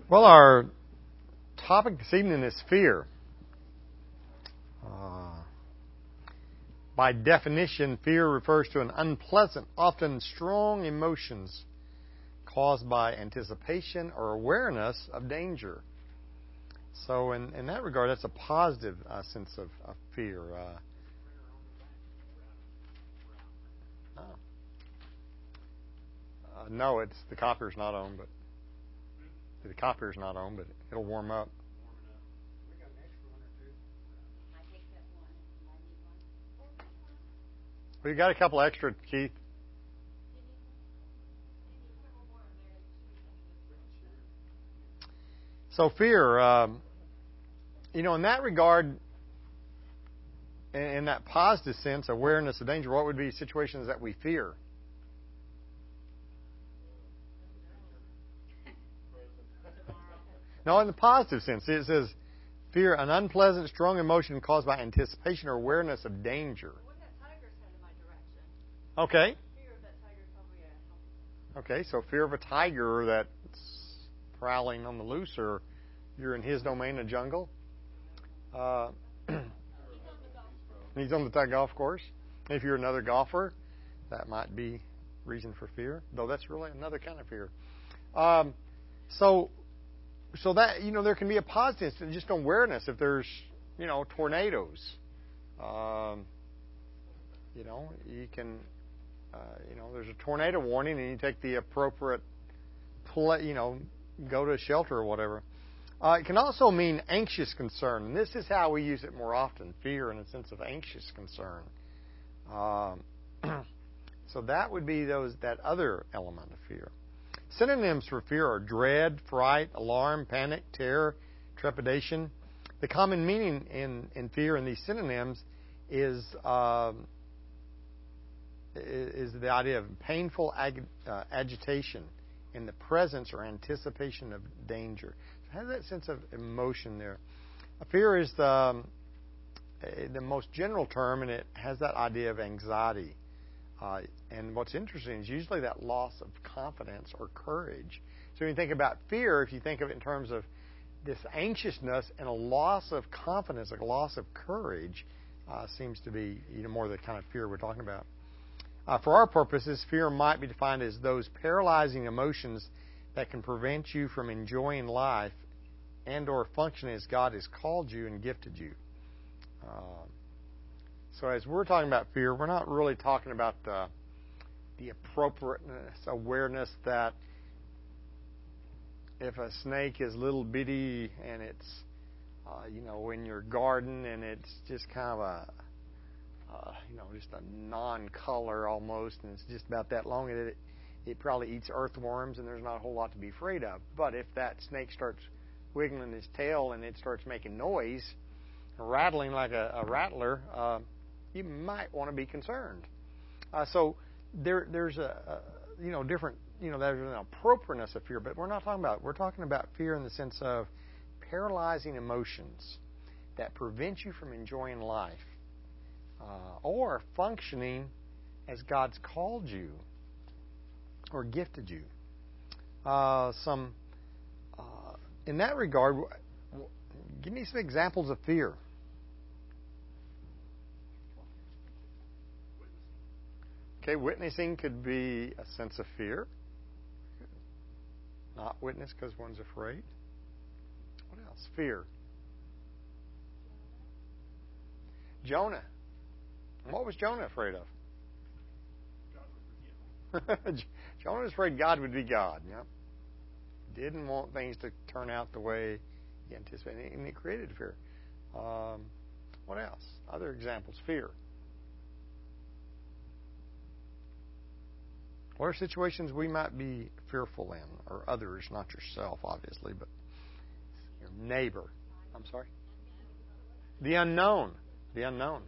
Well, our topic this evening is fear. By definition, fear refers to an unpleasant, often strong emotions caused by anticipation or awareness of danger. So in that regard, that's a positive sense of fear. No, it's the copier's not on, but it'll warm up. We got a couple extra, Keith. So fear, in that regard, in that positive sense, awareness of danger, what would be situations that we fear? No, in the positive sense, it says fear, an unpleasant, strong emotion caused by anticipation or awareness of danger. Okay. Okay, so fear of a tiger that's prowling on the loose, or you're in his domain, a jungle. He's on the golf course. If you're another golfer, that might be reason for fear, though that's really another kind of fear. So that, there can be a positive, just awareness if there's, tornadoes. You can, there's a tornado warning and you take the appropriate, go to a shelter or whatever. It can also mean anxious concern, and this is how we use it more often, fear in a sense of anxious concern. So that would be that other element of fear. Synonyms for fear are dread, fright, alarm, panic, terror, trepidation. The common meaning in fear in these synonyms is the idea of painful agitation in the presence or anticipation of danger. So it has that sense of emotion there. Fear is the most general term, and it has that idea of anxiety. And what's interesting is usually that loss of confidence or courage. So when you think about fear, if you think of it in terms of this anxiousness and a loss of confidence, a loss of courage, seems to be more the kind of fear we're talking about. For our purposes, fear might be defined as those paralyzing emotions that can prevent you from enjoying life and or functioning as God has called you and gifted you. So as we're talking about fear, we're not really talking about the appropriateness, awareness that if a snake is little bitty and it's, in your garden and it's just kind of just a non-color almost, and it's just about that long, and it probably eats earthworms, and there's not a whole lot to be afraid of. But if that snake starts wiggling his tail and it starts making noise, rattling like a rattler, you might want to be concerned. So there's a different, there's an appropriateness of fear, but we're talking about fear in the sense of paralyzing emotions that prevent you from enjoying life or functioning as God's called you or gifted you. In that regard, give me some examples of fear. Okay, witnessing could be a sense of fear. Not witness because one's afraid. What else? Fear. Jonah. What was Jonah afraid of? Jonah was afraid God would be God. Yep. Didn't want things to turn out the way he anticipated, and it created fear. What else? Other examples. Fear. What are situations we might be fearful in, or others, not yourself, obviously, but your neighbor? I'm sorry? The unknown. The unknown.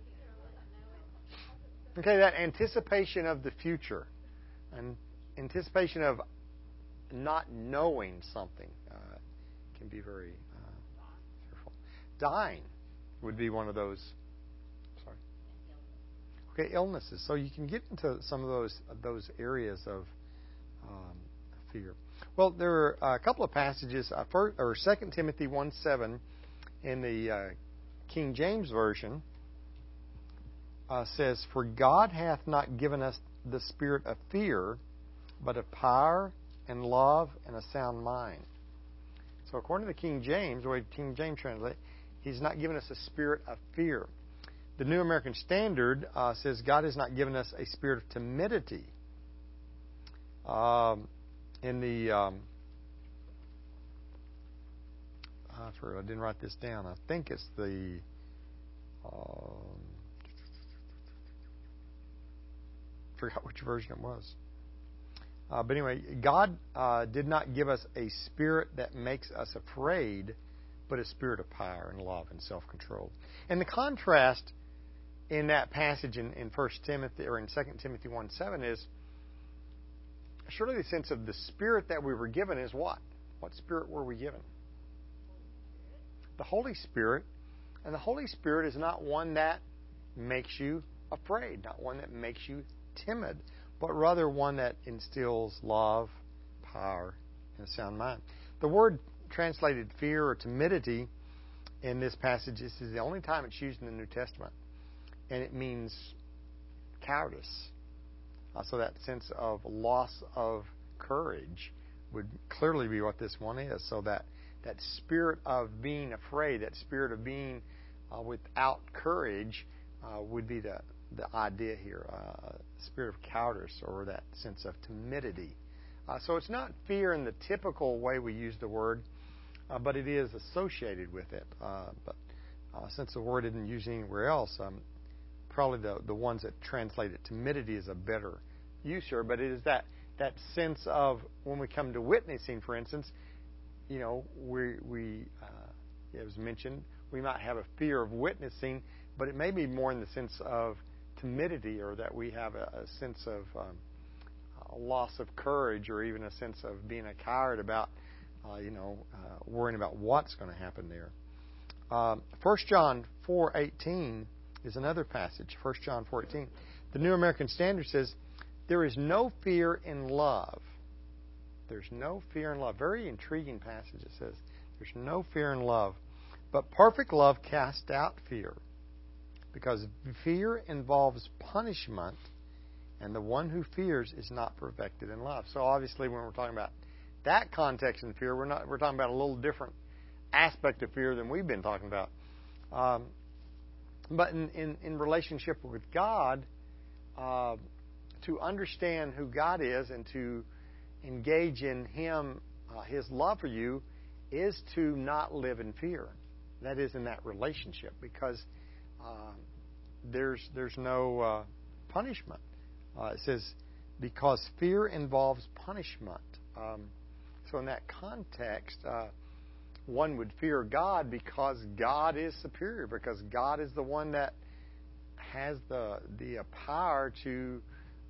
Okay, that anticipation of the future, and anticipation of not knowing something can be very fearful. Dying would be one of those. Sorry. Okay, illnesses. So you can get into some of those areas of fear. Well, there are a couple of passages. 2 Timothy 1:7 in the King James Version says, "For God hath not given us the spirit of fear, but of power and love and a sound mind." So according to the King James, the way King James translates, He's not given us a spirit of fear. The New American Standard says God has not given us a spirit of timidity. In the I didn't write this down. I think it's the forgot which version it was. But anyway, God did not give us a spirit that makes us afraid, but a spirit of power and love and self-control. And the contrast in that passage in 1 Timothy or in 2 Timothy 1:7 is surely the sense of the spirit that we were given is what? What spirit were we given? The Holy Spirit. And the Holy Spirit is not one that makes you afraid, not one that makes you timid, but rather one that instills love, power, and a sound mind. The word translated fear or timidity in this passage, this is the only time it's used in the New Testament, and it means cowardice. So that sense of loss of courage would clearly be what this one is. So that spirit of being afraid, that spirit of being without courage would be the idea here, spirit of cowardice or that sense of timidity. So it's not fear in the typical way we use the word, but it is associated with it. But since the word isn't used anywhere else, probably the ones that translate it timidity is a better use here. But it is that sense of when we come to witnessing, for instance, you know, we it was mentioned, we might have a fear of witnessing, but it may be more in the sense of timidity, or that we have a sense of a loss of courage, or even a sense of being a coward about, worrying about what's going to happen there. 1 John 4:18 is another passage. 1 John 4:18. The New American Standard says, "There is no fear in love." There's no fear in love. Very intriguing passage. It says, there's no fear in love. But perfect love casts out fear, because fear involves punishment, and the one who fears is not perfected in love. So obviously when we're talking about that context in fear, we're talking about a little different aspect of fear than we've been talking about. But in relationship with God, to understand who God is and to engage in Him, His love for you, is to not live in fear. That is, in that relationship, because there's no punishment. It says, because fear involves punishment. So in that context, one would fear God because God is superior, because God is the one that has the power to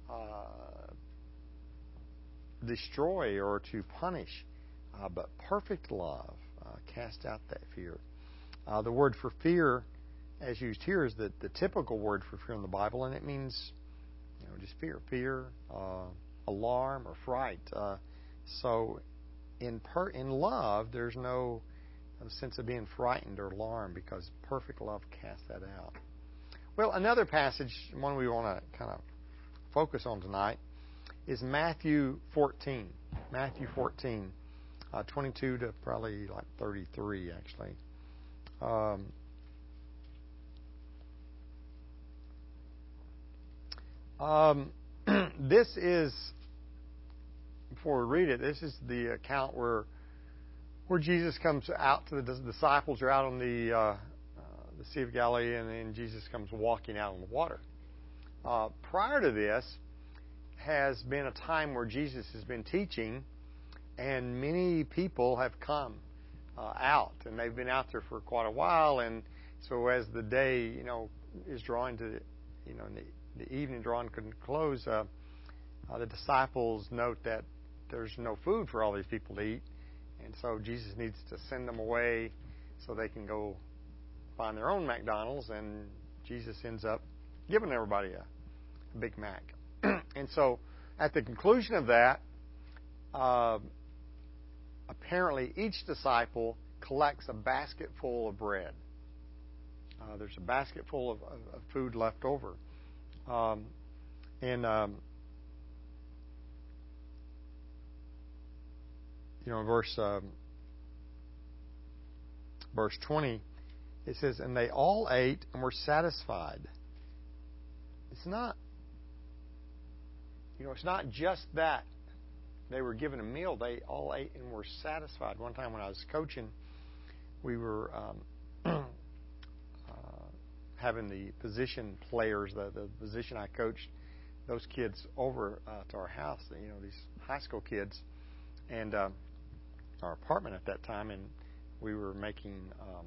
destroy or to punish. But perfect love casts out that fear. The word for fear, as used here, is the typical word for fear in the Bible, and it means just fear, alarm, or fright. So in love, there's no sense of being frightened or alarmed, because perfect love casts that out. Well, another passage, one we want to kind of focus on tonight, is Matthew 14. Matthew 14, 22 to probably like 33, actually. This is, before we read it, this is the account where Jesus comes out to the disciples are out on the Sea of Galilee, and then Jesus comes walking out on the water. Prior to this has been a time where Jesus has been teaching, and many people have come out, and they've been out there for quite a while. And so as the day, is drawing to, the evening drawing to close, the disciples note that there's no food for all these people to eat, and so Jesus needs to send them away so they can go find their own McDonald's, and Jesus ends up giving everybody a Big Mac. And so at the conclusion of that, apparently each disciple collects a basket full of bread. There's a basket full of food left over. In verse 20, it says, "And they all ate and were satisfied." It's not just that they were given a meal. They all ate and were satisfied. One time when I was coaching, we were having the position players, the position I coached, those kids over to our house, these high school kids, and our apartment at that time, and we were making,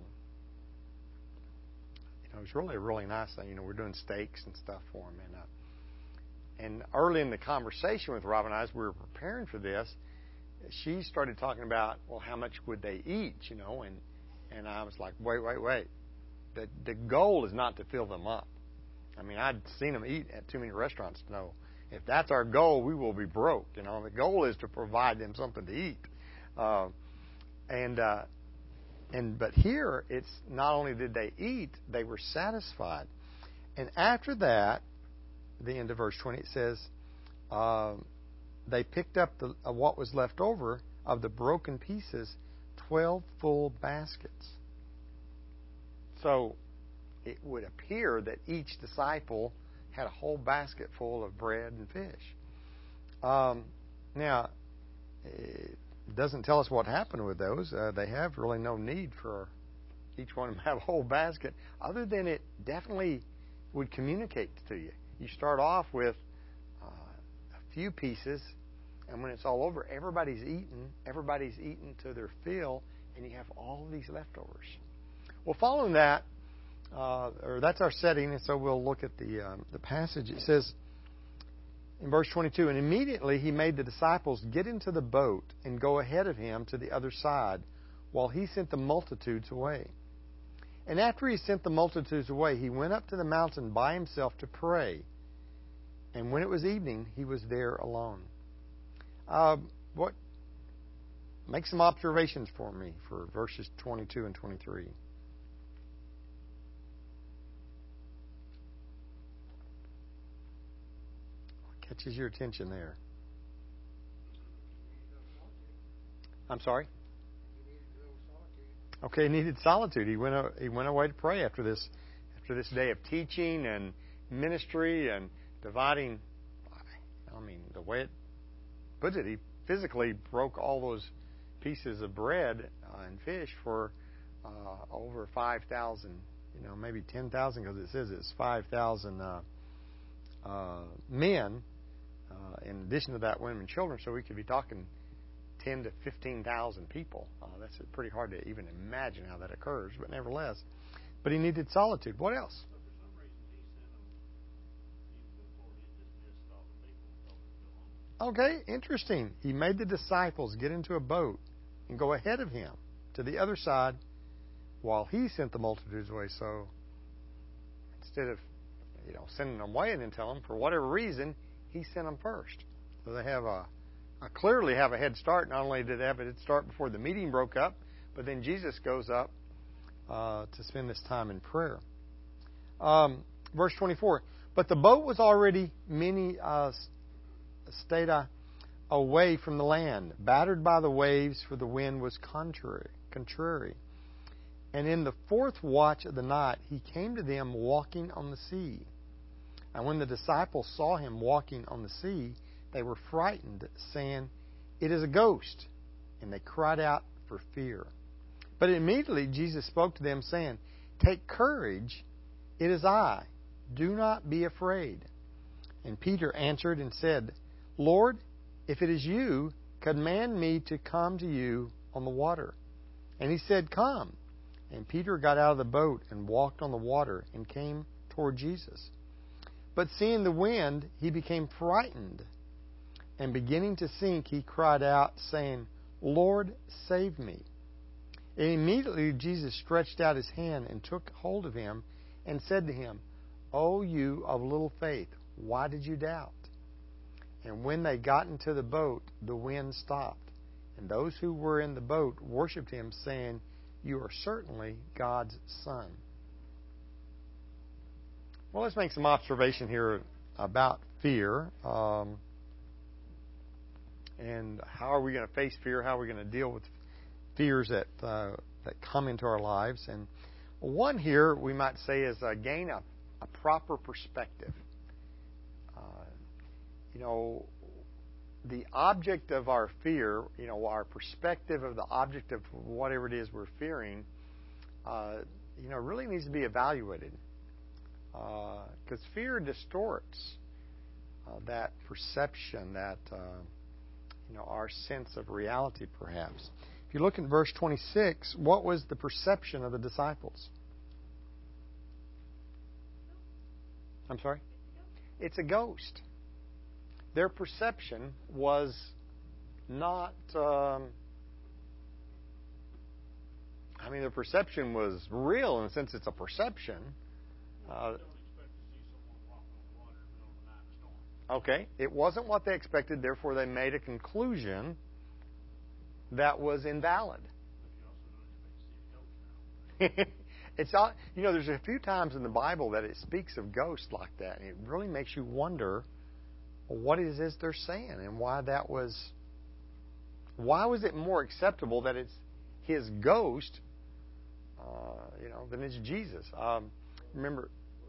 it was really a really nice thing. We're doing steaks and stuff for them, and early in the conversation with Robin and I, as we were preparing for this, she started talking about, well, how much would they eat, and I was like, wait. The goal is not to fill them up. I mean, I'd seen them eat at too many restaurants to know if that's our goal, we will be broke. The goal is to provide them something to eat. But here it's not only did they eat, they were satisfied. And after that, the end of verse 20, it says, they picked up what was left over of the broken pieces, 12 full baskets. So it would appear that each disciple had a whole basket full of bread and fish. Now, it doesn't tell us what happened with those. They have really no need for each one of them to have a whole basket, other than it definitely would communicate to you. You start off with a few pieces, and when it's all over, everybody's eaten to their fill, and you have all of these leftovers. Well, following that, that's our setting, and so we'll look at the passage. It says in verse 22, "And immediately he made the disciples get into the boat and go ahead of him to the other side, while he sent the multitudes away. And after he sent the multitudes away, he went up to the mountain by himself to pray. And when it was evening, he was there alone." Make some observations for me for verses 22 and 23. Catches your attention there? I'm sorry? Okay, he needed solitude. He went away to pray after this day of teaching and ministry and dividing. The way it puts it, he physically broke all those pieces of bread and fish for over 5,000, maybe 10,000, because it says it's 5,000 men. In addition to that, women and children, so we could be talking 10 to 15,000 people. That's pretty hard to even imagine how that occurs, but nevertheless. But he needed solitude. What else? Okay, interesting. He made the disciples get into a boat and go ahead of him to the other side while he sent the multitudes away. So instead of sending them away and then telling them, for whatever reason, he sent them first. So they have clearly have a head start. Not only did they have a head start before the meeting broke up, but then Jesus goes up to spend this time in prayer. Verse 24. "But the boat was already many stadia away from the land, battered by the waves, for the wind was contrary. And in the fourth watch of the night, he came to them walking on the sea. And when the disciples saw him walking on the sea, they were frightened, saying, 'It is a ghost.' And they cried out for fear. But immediately Jesus spoke to them, saying, 'Take courage, it is I. Do not be afraid.' And Peter answered and said, 'Lord, if it is you, command me to come to you on the water.' And he said, 'Come.' And Peter got out of the boat and walked on the water and came toward Jesus. But seeing the wind, he became frightened. And beginning to sink, he cried out, saying, 'Lord, save me.' And immediately Jesus stretched out his hand and took hold of him and said to him, 'O you of little faith, why did you doubt?' And when they got into the boat, the wind stopped. And those who were in the boat worshipped him, saying, "You are certainly God's Son." Well, let's make some observation here about fear. And how are we going to face fear? How are we going to deal with fears that come into our lives? And one here, we might say, is gain a proper perspective. The object of our fear, our perspective of the object of whatever it is we're fearing, really needs to be evaluated. Because fear distorts that perception, that our sense of reality, perhaps. If you look in verse 26, what was the perception of the disciples? I'm sorry? It's a ghost. Their perception was not... their perception was real in the sense it's a perception. Okay, it wasn't what they expected, therefore they made a conclusion that was invalid. It's all, there's a few times in the Bible that it speaks of ghosts like that, and it really makes you wonder what it is they're saying and why was it more acceptable that it's his ghost, than it's Jesus. Remember.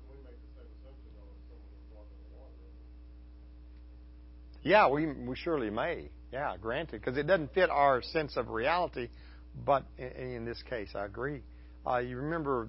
Yeah, we surely may. Yeah, granted, because it doesn't fit our sense of reality. But in this case, I agree. You remember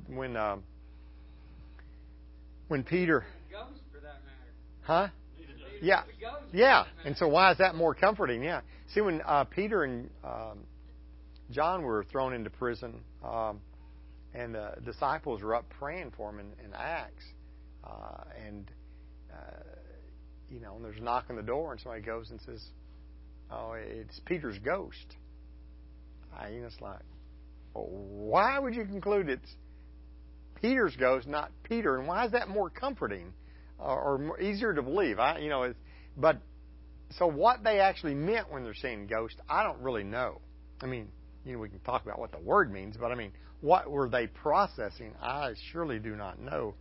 when Peter? Ghost, for that matter. Huh? Yeah. And so why is that more comforting? Yeah. See, when Peter and John were thrown into prison, and the disciples were up praying for them in Acts, and there's a knock on the door, and somebody goes and says, "Oh, it's Peter's ghost." It's like, why would you conclude it's Peter's ghost, not Peter? And why is that more comforting or more easier to believe? But so what they actually meant when they're saying ghost, I don't really know. We can talk about what the word means, but what were they processing? I surely do not know.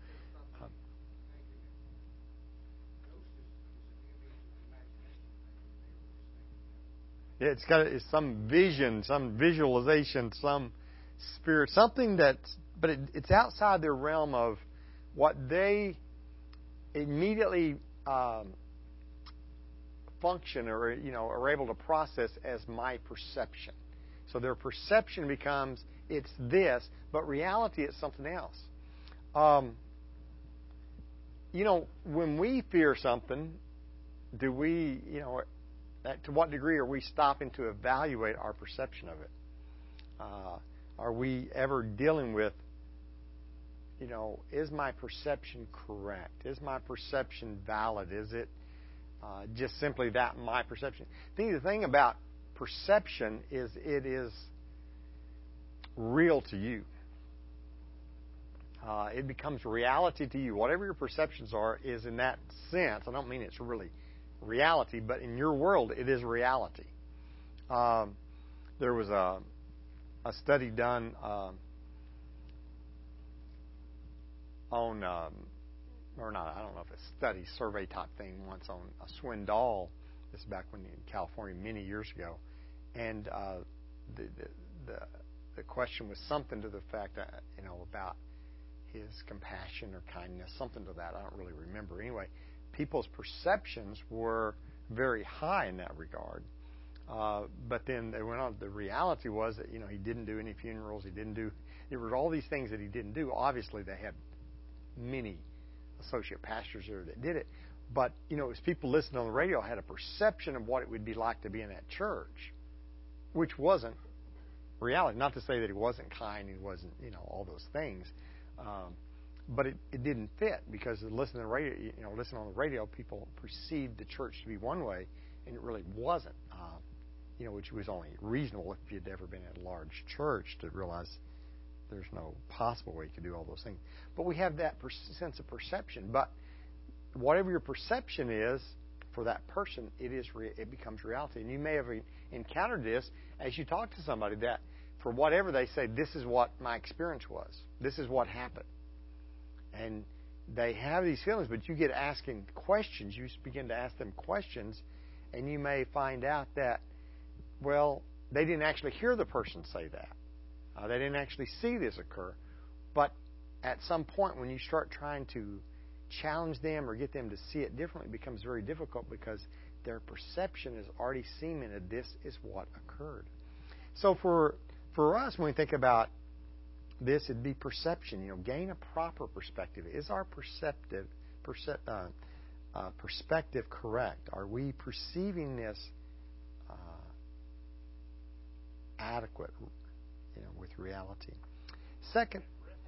It's some vision, some visualization, some spirit, something but it's outside their realm of what they immediately function or are able to process as my perception. So their perception becomes it's this, but reality is something else. When we fear something, do we, to what degree are we stopping to evaluate our perception of it? Are we ever dealing with, is my perception correct? Is my perception valid? Is it just simply that my perception? The thing about perception is it is real to you. It becomes reality to you. Whatever your perceptions are is in that sense. I don't mean it's really reality, but in your world, it is reality. There was a study done on, or not, I don't know if it's a study, survey type thing once on a Swindoll. This is back when in California many years ago, and the question was something to the fact that about his compassion or kindness, something to that. I don't really remember. Anyway, people's perceptions were very high in that regard. But then they went on. The reality was that he didn't do any funerals. There were all these things that he didn't do. Obviously, they had many associate pastors there that did it. But as people listened on the radio, had a perception of what it would be like to be in that church, which wasn't reality. Not to say that he wasn't kind, he wasn't all those things. But it didn't fit because listening on the radio, people perceived the church to be one way, and it really wasn't. Which was only reasonable if you'd ever been in a large church to realize there's no possible way you could do all those things. But we have that sense of perception. But whatever your perception is for that person, it becomes reality. And you may have encountered this, as you talk to somebody, that for whatever they say, this is what my experience was. This is what happened. And they have these feelings, but you get asking questions. You begin to ask them questions, and you may find out that, well, they didn't actually hear the person say that. They didn't actually see this occur. But at some point, when you start trying to challenge them or get them to see it differently, it becomes very difficult because their perception is already cemented. This is what occurred. So for us, when we think about this, it'd be perception. Gain a proper perspective. Is our perspective correct? Are we perceiving this adequate, with reality? Second.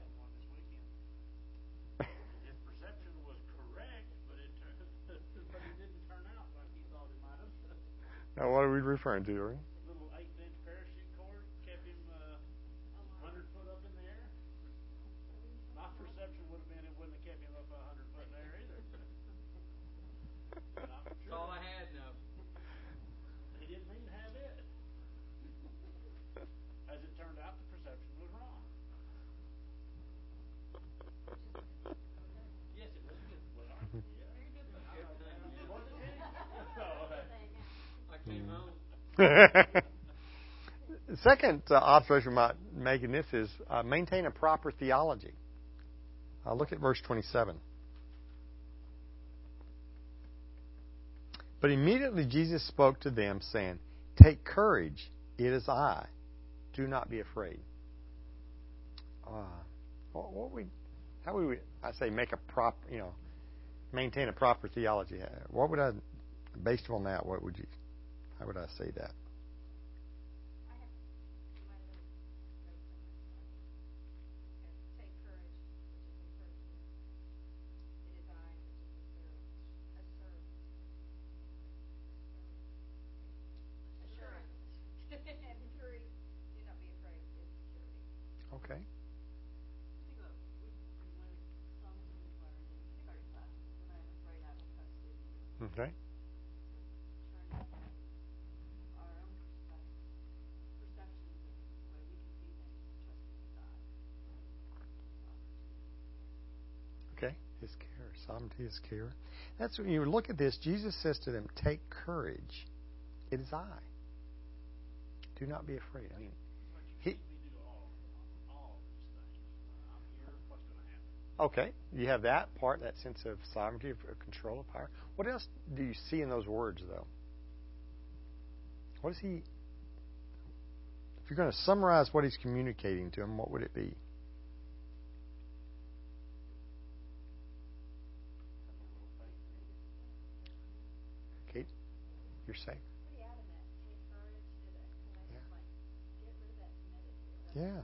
His perception was correct, but it didn't turn out like he thought it might have. Now, what are we referring to, Uri? Little 8-inch parachute cord kept him 100 foot up in the air. My perception would have been it wouldn't have kept him up 100 foot in the air either. That's all I had now. He didn't mean to have it. As it turned out, the perception was wrong. Yes, it was good. Well, I came home. The second observation we might make in this is maintain a proper theology. Look at verse 27. But immediately Jesus spoke to them, saying, "Take courage, it is I. Do not be afraid." How would we? I say make a maintain a proper theology. What would I, based on that? How would I say that? Okay. Okay. Okay. His care, sovereignty, His care. That's when you look at this. Jesus says to them, "Take courage. It is I. Do not be afraid." I mean, Okay, you have that part, that sense of sovereignty, of control, of power. What else do you see in those words, though? What is he? If you're going to summarize what he's communicating to them, what would it be? Kate, you're saying? Yeah.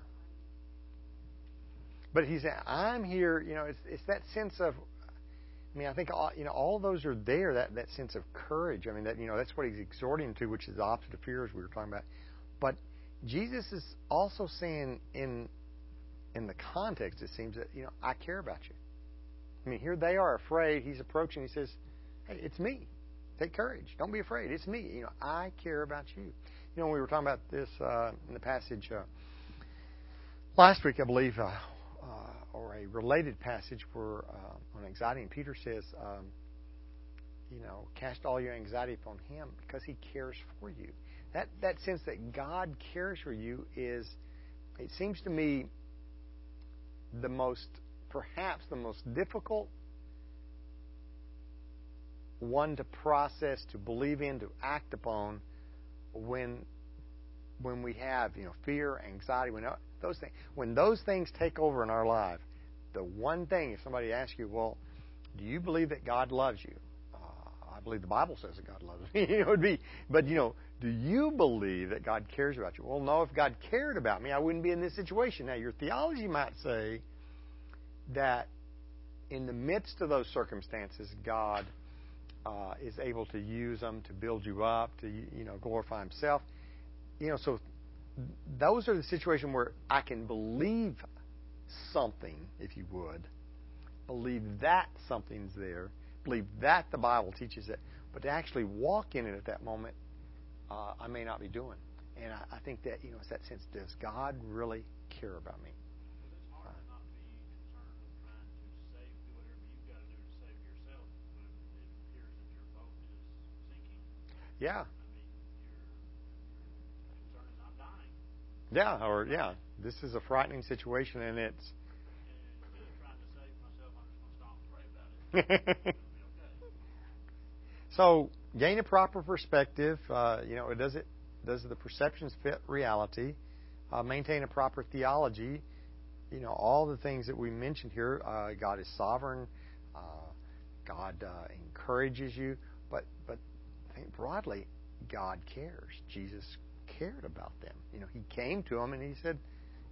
But he's saying, I'm here, it's that sense of, I think all those are there, that sense of courage. I mean, that's what he's exhorting to, which is the opposite of fear, as we were talking about. But Jesus is also saying in the context, it seems that, I care about you. I mean, here they are afraid. He's approaching. He says, hey, it's me. Take courage. Don't be afraid. It's me. I care about you. We were talking about this in the passage last week, I believe, or a related passage where on anxiety, and Peter says, cast all your anxiety upon Him because He cares for you. That sense that God cares for you is, it seems to me, perhaps the most difficult one to process, to believe in, to act upon when we have fear, anxiety, when those things take over in our life. The one thing, if somebody asks you, well, do you believe that God loves you? I believe the Bible says that God loves me. It would be, but do you believe that God cares about you? Well, no. If God cared about me, I wouldn't be in this situation. Now, your theology might say that in the midst of those circumstances, God is able to use them to build you up, to glorify Himself. So those are the situations where I can believe something, if you would, believe that something's there, believe that the Bible teaches it, but to actually walk in it at that moment, I may not be doing. And I think that, it's that sense, does God really care about me? Because it's hard to not be concerned with trying to save, do whatever you've got to do to save yourself when it appears that your boat is sinking. Yeah. I mean, your concern is, I'm dying. This is a frightening situation, and it's. And instead of trying to save myself, I'm just going to stop and pray about it. It'll be okay. So, gain a proper perspective. Does the perceptions fit reality? Maintain a proper theology. All the things that we mentioned here. God is sovereign. God encourages you. But I think broadly, God cares. Jesus cared about them. He came to them and He said,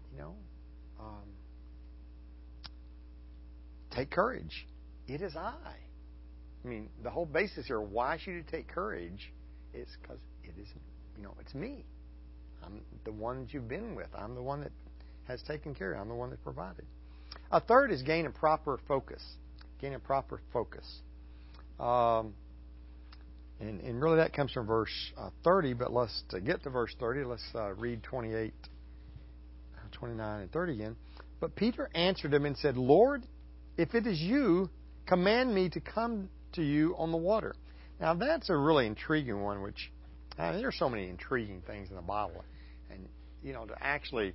take courage. It is I. I mean, the whole basis here, why should you take courage, is because it is, it's me. I'm the one that you've been with. I'm the one that has taken care of. I'm the one that provided. A third is gain a proper focus. Gain a proper focus. And really that comes from verse 30, but to get to verse 30, let's read 28, 29, and 30 again. But Peter answered him and said, Lord, if it is you, command me to come to you on the water. Now that's a really intriguing one, which there are so many intriguing things in the Bible. And, to actually,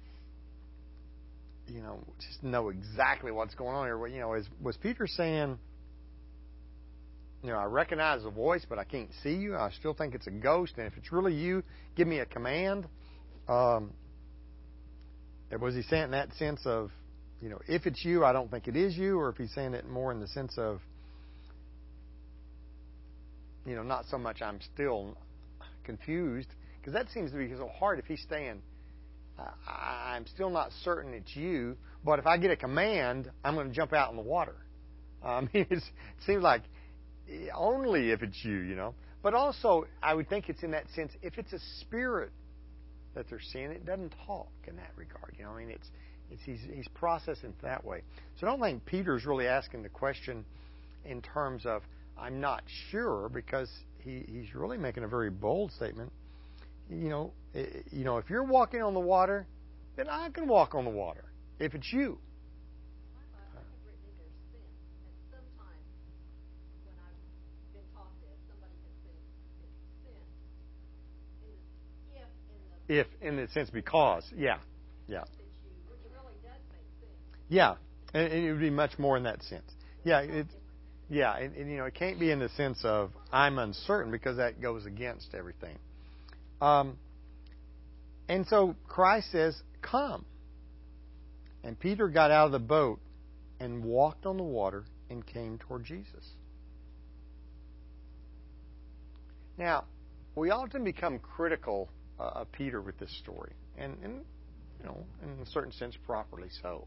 just know exactly what's going on here. Was Peter saying, I recognize the voice, but I can't see you. I still think it's a ghost. And if it's really you, give me a command. Was he saying in that sense of, if it's you, I don't think it is you? Or if he's saying it more in the sense of, not so much I'm still confused. Because that seems to be so hard if he's saying, I'm still not certain it's you, but if I get a command, I'm going to jump out in the water. It seems like only if it's you, But also, I would think it's in that sense, if it's a spirit that they're seeing, it doesn't talk in that regard. He's processing it that way. So I don't think Peter's really asking the question in terms of, I'm not sure, because he's really making a very bold statement. If you're walking on the water, then I can walk on the water. If it's you. I have written in there sin. And sometimes when I've been taught this, somebody has said it's sin. If in the sense because, yeah. That you, it really does say sin. Yeah, and it would be much more in that sense. Yeah, and it can't be in the sense of I'm uncertain, because that goes against everything. And so Christ says, come. And Peter got out of the boat and walked on the water and came toward Jesus. Now, we often become critical of Peter with this story, and in a certain sense, properly so,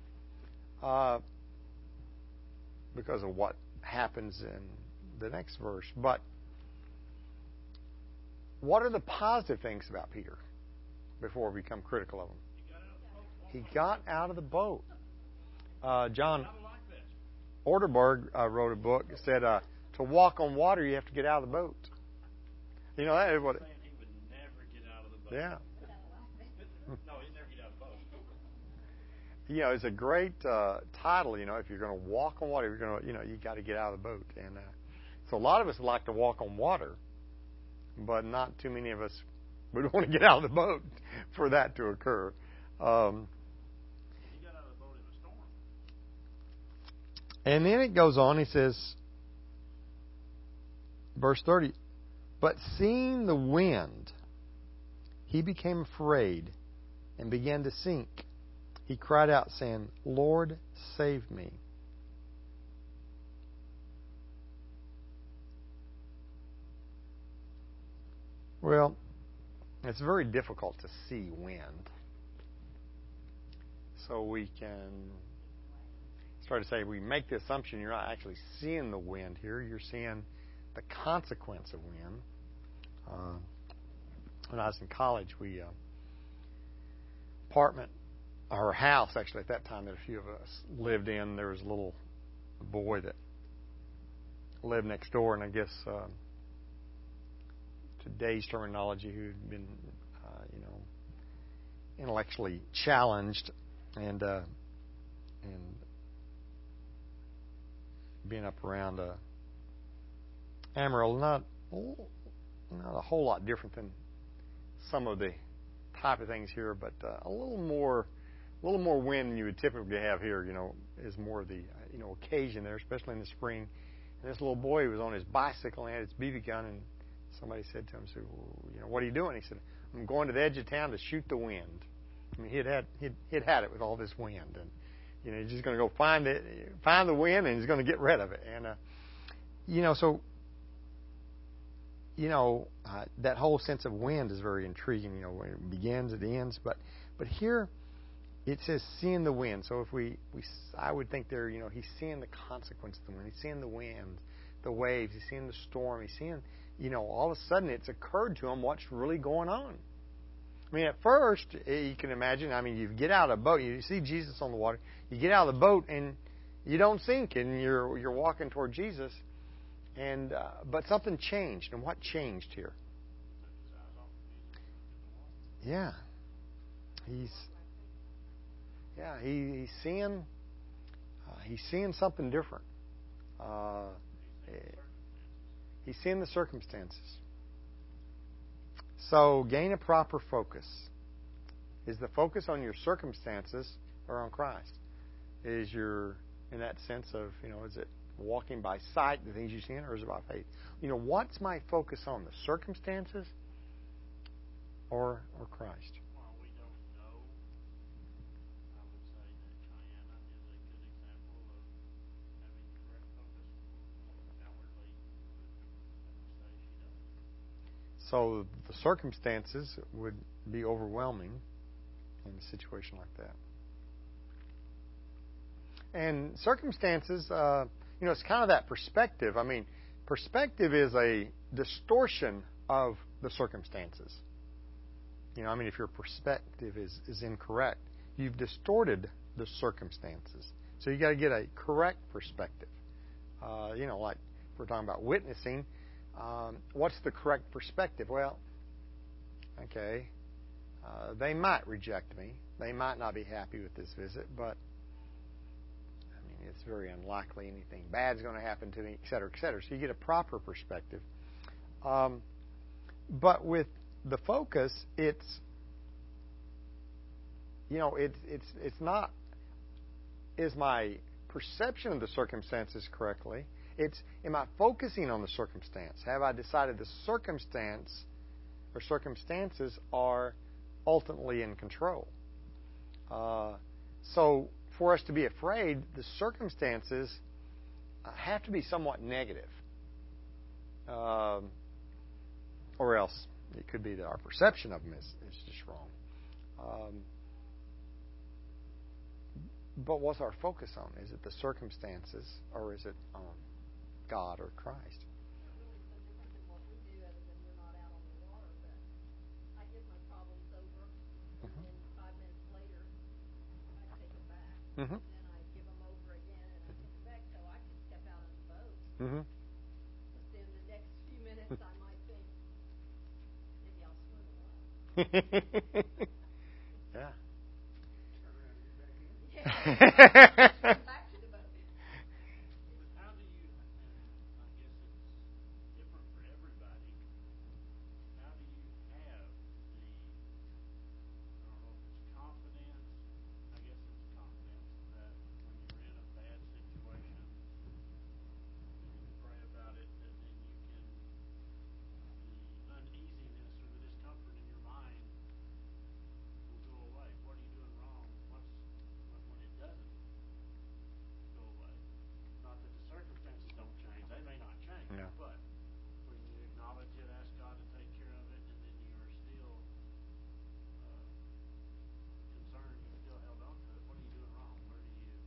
because of what happens in the next verse. But what are the positive things about Peter before we become critical of him? He got out of the boat. John Orderberg wrote a book that said, to walk on water, you have to get out of the boat. That is what. Saying he would never get out of the boat. Yeah. No, he'd never get out of the boat. It's a great title. If you're going to walk on water, you're going to, you got to get out of the boat. And so a lot of us like to walk on water, but not too many of us would want to get out of the boat for that to occur. He got out of the boat in a storm. And then it goes on. He says, verse 30, but seeing the wind, he became afraid and began to sink. He cried out, saying, Lord, save me. Well, it's very difficult to see wind. So we can start to say, we make the assumption you're not actually seeing the wind here. You're seeing the consequence of wind. When I was in college, we our house, actually, at that time that a few of us lived in, there was a little boy that lived next door, and I guess today's terminology, who'd been intellectually challenged, and being up around Amarillo, not a whole lot different than some of the type of things here, but a little more wind than you would typically have here. Is more of the occasion there, especially in the spring. And this little boy was on his bicycle and had his BB gun, and somebody said to him, well, what are you doing? He said, I'm going to the edge of town to shoot the wind. I mean, he'd had it with all this wind, and he's just going to go find the wind, and he's going to get rid of it. And that whole sense of wind is very intriguing. When it begins, it ends. But here it says seeing the wind. So if I would think there, he's seeing the consequence of the wind. He's seeing the wind, the waves. He's seeing the storm. He's seeing, all of a sudden it's occurred to him what's really going on. I mean, at first, you can imagine, you get out of a boat, you see Jesus on the water, you get out of the boat and you don't sink, and you're walking toward Jesus, and but something changed. And what changed here? Yeah. He's seeing something different. He's seeing the circumstances. So gain a proper focus. Is the focus on your circumstances or on Christ? Is your, in that sense of, is it walking by sight, the things you see, or is it by faith? What's my focus on? The circumstances or Christ? Well, we don't know. I would say that Cheyenne is a good example of having correct focus. Outwardly, I would say she does. So the circumstances would be overwhelming in a situation like that. And circumstances, it's kind of that perspective. Perspective is a distortion of the circumstances. If your perspective is incorrect, you've distorted the circumstances. So you got to get a correct perspective. Like if we're talking about witnessing, what's the correct perspective? Well, okay, they might reject me. They might not be happy with this visit, but it's very unlikely anything bad's going to happen to me, et cetera, et cetera. So you get a proper perspective. But with the focus, it's not, is my perception of the circumstances correctly? It's, am I focusing on the circumstance? Have I decided the circumstance or circumstances are ultimately in control? So for us to be afraid, the circumstances have to be somewhat negative. Or else it could be that our perception of them is just wrong. But what's our focus on? Is it the circumstances, or is it on God or Christ? Not really so different than what we do, other than we're not out on the water. But I give my problems over, and then 5 minutes later, I take them back. Mm-hmm. And then I give them over again, and I take them back. So I could step out on the boat. Mm-hmm. But then the next few minutes, I might think, maybe I'll swim a while. Yeah. Yeah. Back to the boat. How do you, and I guess it's different for everybody, how do you have the, I don't know if it's confidence, I guess it's confidence that when you're in a bad situation, when you pray about it, that then you can, the uneasiness or the discomfort in your mind will go away. What are you doing wrong? When it doesn't go away? Not that the circumstances don't change. They may not change. No. But when you acknowledge it, ask God to take care of it, and then you're still concerned, you're still held on to it, what are you doing wrong? Where does it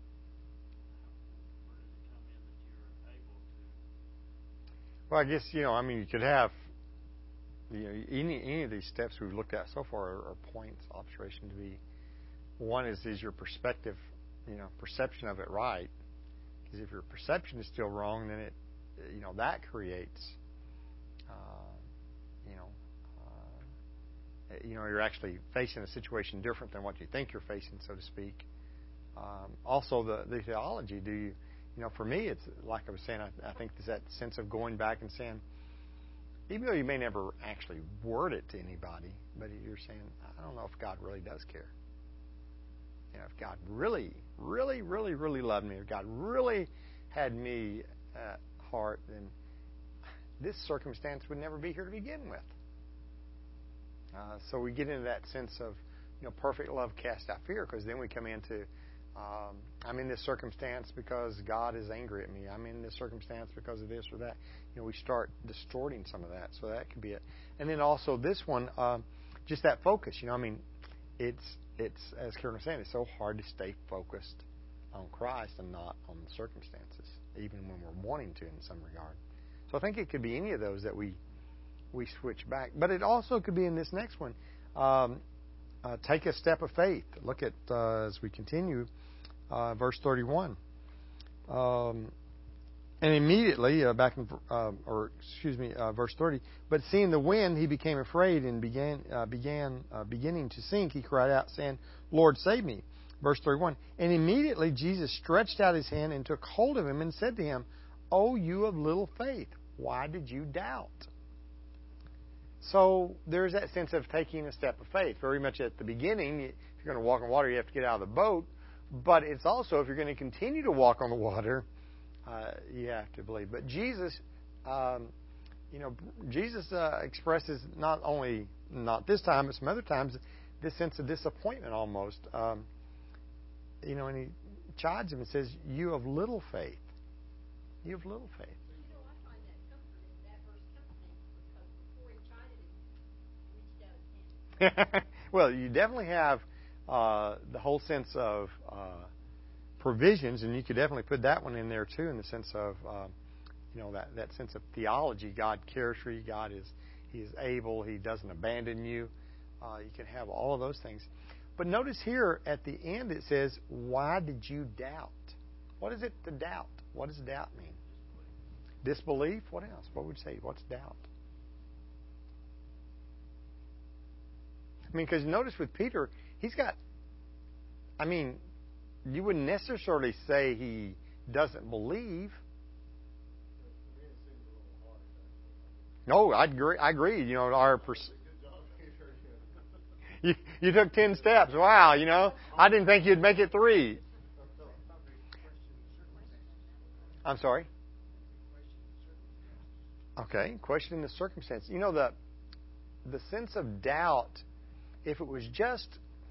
come in that you're able to? Well, I guess, you could have any of these steps we've looked at so far are points, observation to be. One is your perspective, perception of it right? Because if your perception is still wrong, then it, that creates, you're actually facing a situation different than what you think you're facing, so to speak. Also, the theology. Do you, for me, it's like I was saying. I think there's that sense of going back and saying, even though you may never actually word it to anybody, but you're saying, I don't know if God really does care. If God really, really, really, really loved me, if God really had me at heart, then this circumstance would never be here to begin with. So we get into that sense of, perfect love casts out fear, because then we come into, I'm in this circumstance because God is angry at me. I'm in this circumstance because of this or that. We start distorting some of that. So that could be it. And then also this one, just that focus. It's as Karen was saying, it's so hard to stay focused on Christ and not on the circumstances, even when we're wanting to in some regard. So I think it could be any of those that we switch back. But it also could be in this next one. Take a step of faith. Look at, as we continue, verse 31. And immediately, verse 30. But seeing the wind, he became afraid and beginning to sink. He cried out, saying, Lord, save me. Verse 31. And immediately Jesus stretched out his hand and took hold of him and said to him, O you of little faith, why did you doubt? So there's that sense of taking a step of faith. Very much at the beginning, if you're going to walk on water, you have to get out of the boat. But it's also, if you're going to continue to walk on the water, you have to believe. But Jesus, Jesus expresses not only, not this time, but some other times, this sense of disappointment almost. And he chides him and says, you of little faith. You of little faith. I find that comforting, that verse comforting, because before he chided him, he reached out his hand. Well, you definitely have the whole sense of provisions, and you could definitely put that one in there too, in the sense of that sense of theology. God cares for you. He is able. He doesn't abandon you. You can have all of those things. But notice here at the end it says, "Why did you doubt?" What is it to doubt? What does doubt mean? Disbelief. What else? What would you say? What's doubt? Because notice with Peter, he's got, you wouldn't necessarily say he doesn't believe. No, I agree. You took 10 steps. Wow, I didn't think you'd make it 3. I'm sorry? Okay, questioning the circumstance. The sense of doubt, if it was just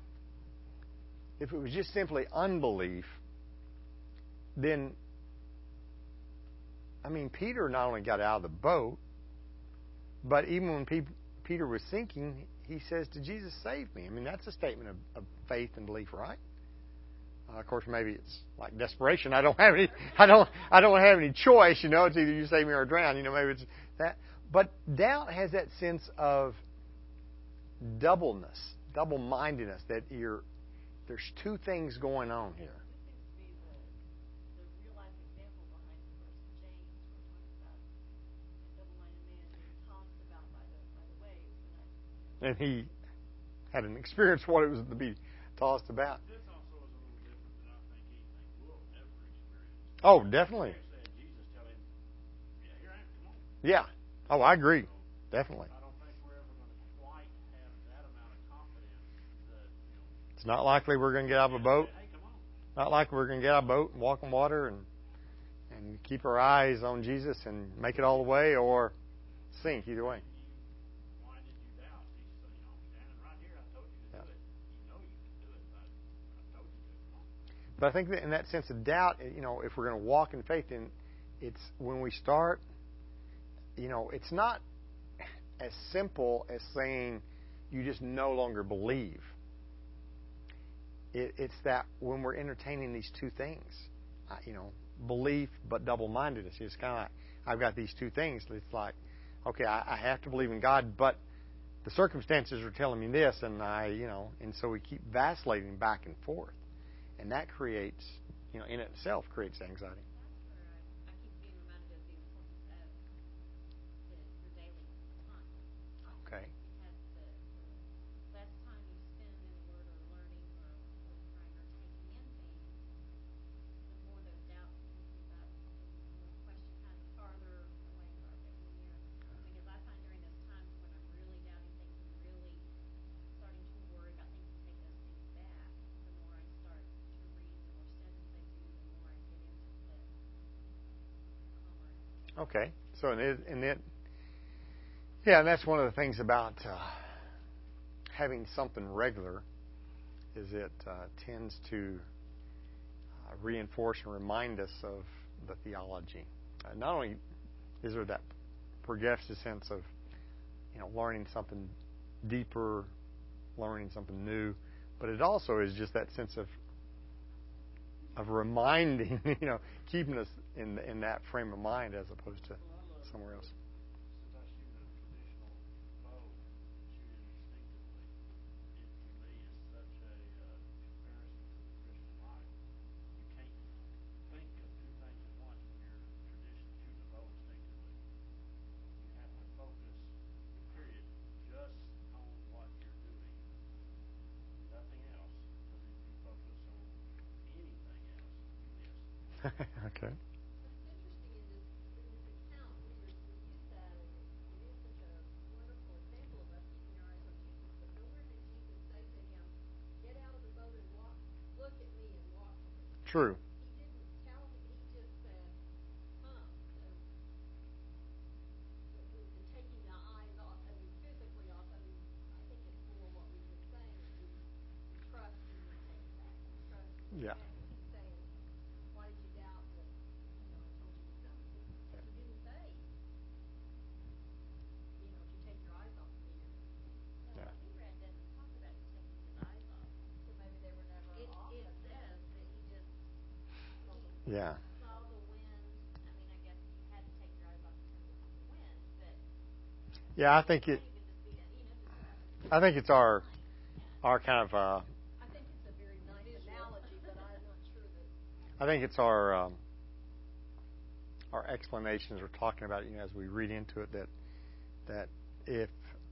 simply unbelief, then, Peter not only got out of the boat, but even when Peter was sinking, he says to Jesus, "Save me." That's a statement of faith and belief, right? Of course, maybe it's like desperation. I don't have any choice. It's either you save me or I drown. Maybe it's that. But doubt has that sense of doubleness, double-mindedness. That there's two things going on here. This seems to be the real-life example behind the verse in James, where it talks about a double-minded man being tossed about by the waves. And he had an experience what it was to be tossed about. This also is a little different than I think anything we'll ever experience. Oh, definitely. Jesus tell him, "Yeah, here I am. Come on." Yeah. Oh, I agree. Definitely. I don't think we're ever going to quite have that amount of confidence that It's not likely we're going to get out of a boat. Hey, come on. Not likely we're going to get out of a boat and walk on water and keep our eyes on Jesus and make it all the way or sink either way. Why did you doubt? He said, I'm standing right here. I told you to do it. You know you can do it. I told you to. Come on. But I think that in that sense of doubt, if we're going to walk in faith, then it's when we start, it's not as simple as saying you just no longer believe. It's that when we're entertaining these two things, belief but double-mindedness. It's kind of like, I've got these two things. It's like, okay, I have to believe in God, but the circumstances are telling me this, and and so we keep vacillating back and forth. And that creates, in itself, creates anxiety. That's where I keep being reminded of the importance of your daily time. Okay. Because the Okay. So, yeah, and that's one of the things about having something regular is it tends to reinforce and remind us of the theology. Not only is there that progressive sense of, learning something deeper, learning something new, but it also is just that sense of reminding, keeping us in that frame of mind as opposed to somewhere else. Since I shoot a traditional bow, shoot instinctively, it to me is such a comparison to the Christian life. You can't think of two things at once when you're shooting a bow instinctively. You have to focus, period, just on what you're doing, nothing else. Because if you focus on anything else, you miss. Okay. What's interesting in this account, we use that, and it is such a wonderful example of us keeping our eyes on Jesus. But nowhere did Jesus say to him, "Get out of the boat and walk. Look at me and walk to me." True. He didn't tell him. He just said, "Huh." So the taking the eyes off, physically off. I think it's more what we've been saying. We trust and we take back. We trust and we Yeah. take back. He's saying, "Why did you doubt that? I told you to come." He didn't say, if you take your eyes off of me, you're going to sink. Yeah. I think Brad doesn't talk about him taking his eyes off. So maybe they were never off. It says that he just Yeah. saw the wind. I mean, I guess you had to take your eyes off because of the wind, but Yeah, I think it could just be I think it's our kind of. I think it's a very nice analogy, but I'm not sure that. I think it's our explanations we're talking about. As we read into it, that if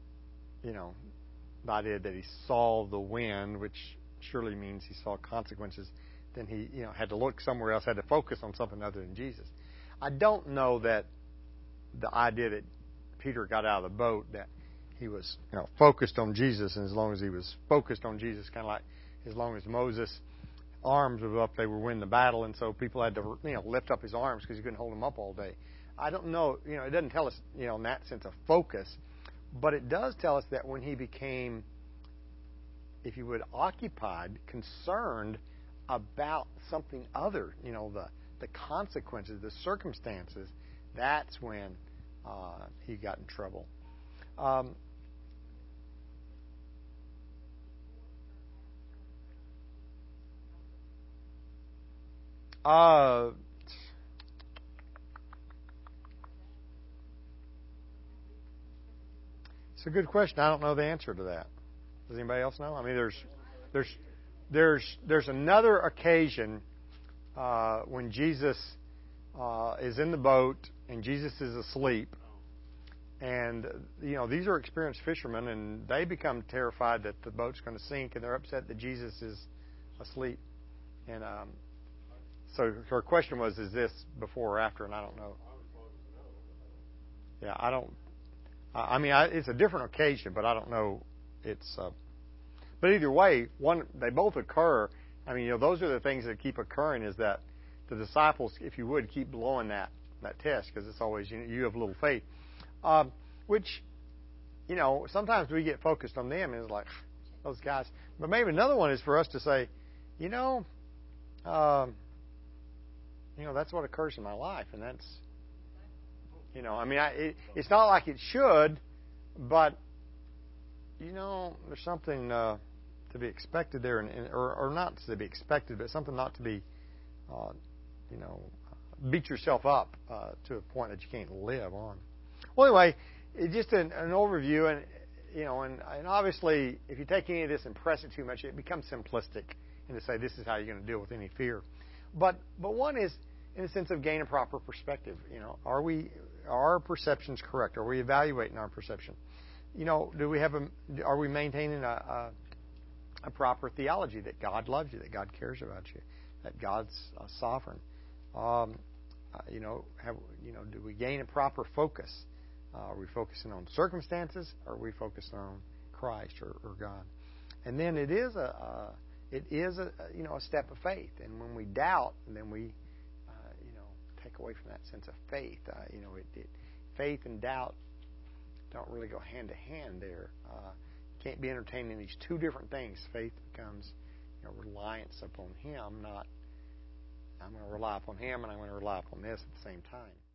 the idea that he saw the wind, which surely means he saw consequences, then he had to look somewhere else, had to focus on something other than Jesus. I don't know that the idea that Peter got out of the boat, that he was focused on Jesus, and as long as he was focused on Jesus, kind of like as long as Moses' arms were up, they were winning the battle, and so people had to lift up his arms because he couldn't hold them up all day. I don't know, it doesn't tell us in that sense of focus, but it does tell us that when he became, if you would, occupied, concerned about something other, the consequences, the circumstances, that's when he got in trouble. It's a good question. I don't know the answer to that. Does anybody else know? I mean, there's another occasion when Jesus is in the boat and Jesus is asleep, and these are experienced fishermen, and they become terrified that the boat's going to sink, and they're upset that Jesus is asleep. And so her question was, is this before or after? And I don't know. Yeah, I don't. I mean, it's a different occasion, but I don't know. It's. But either way, they both occur. I mean, those are the things that keep occurring. Is that the disciples, if you would, keep blowing that test, because it's always you have little faith, which sometimes we get focused on them, and it's like those guys. But maybe another one is for us to say, that's what occurs in my life, and that's. I mean, it's not like it should, but there's something to be expected there, or not to be expected, but something not to be, beat yourself up to a point that you can't live on. Well, anyway, it's just an overview, and obviously, if you take any of this and press it too much, it becomes simplistic, and to say this is how you're going to deal with any fear. But one is in the sense of gain a proper perspective. Are our perceptions correct? Are we evaluating our perception? Are we maintaining a proper theology that God loves you, that God cares about you, that God's sovereign? Do we gain a proper focus? Are we focusing on circumstances, or are we focusing on Christ or God? And then it is a step of faith. And when we doubt, then we take away from that sense of faith. Faith and doubt don't really go hand to hand there. You can't be entertaining these two different things. Faith becomes reliance upon Him, not I'm going to rely upon Him and I'm going to rely upon this at the same time.